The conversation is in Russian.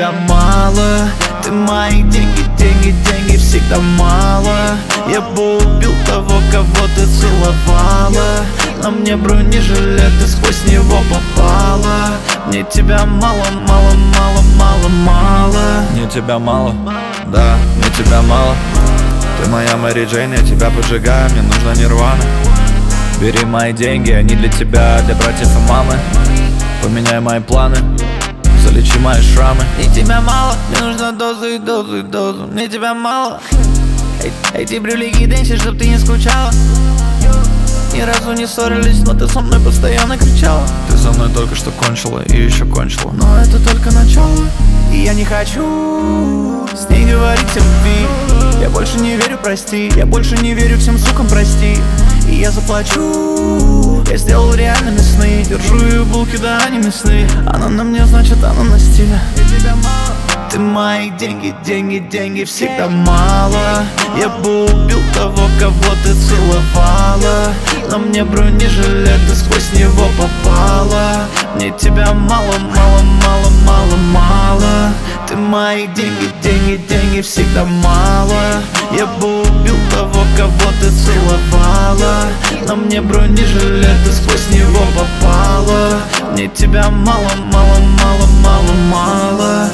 тебя мало. Ты мои деньги, деньги, деньги всегда мало. Я бы убил того, кого ты целовала. На мне бронежилет, ты сквозь него попала. Мне тебя мало, мало, мало, мало, мало. Мне тебя мало, да, мне тебя мало. Ты моя Мэри Джейн, я тебя поджигаю, мне нужна нирвана. Бери мои деньги, они для тебя, для братьев и мамы. Поменяй мои планы, залечи мои шрамы. Мне тебя мало, мне нужна доза и дозу и дозу. Мне тебя мало. Эти брюлики дэнси, чтоб ты не скучала. Ни разу не ссорились, но ты со мной постоянно кричала. Ты со мной только что кончила и еще кончила. Но это только начало. И я не хочу с ней говорить о любви. Я больше не верю, прости. Я больше не верю всем сукам, прости. И я заплачу. Я сделал реальными сны. Держу ее булки, да, они мясные. Она на мне, значит, она на стиле. Ты мои деньги, деньги, деньги всегда мало. Я бы убил того, кого ты целовала. На мне бронежилет, ты сквозь него попала. Мне тебя мало, мало, мало, мало, мало. Ты мои деньги, деньги, деньги всегда мало. Я бы убил того, кого ты целовала. На мне бронежилет, ты сквозь него попала. Мне тебя мало, мало, мало, мало, мало.